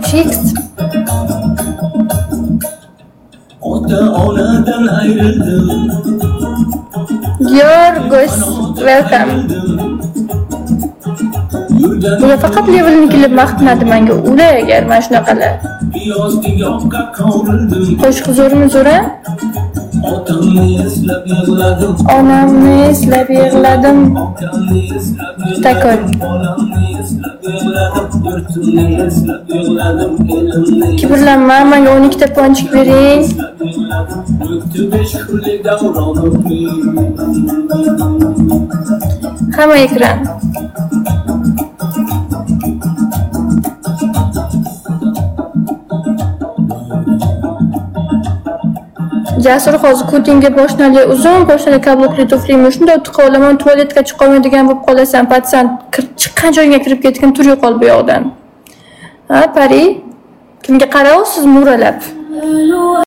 Chicks. Ota-onadan ayrildim. Yorgos, welcome. Bular faqat levelni kelib maqtanadi menga. Ular agar mana shunaqalar. Qo'shiq zo'rmi zo'ra? Onamni eslab yig'ladim. Takol. Kibrlanma, menga 12 ta ponchik bering. Hamma ekran. Jasur hozir ko'tingga poshnali uzun poshnali kablokli tuflimi shunday tiqa olaman, tualetga chiqa olmaydigan bo'lib qolasan, patsan chiqqan joyga kirib ketgin, tur yo'qol bu yoqdan. Ha, Pari? Kimga qaraysiz mo'ralab?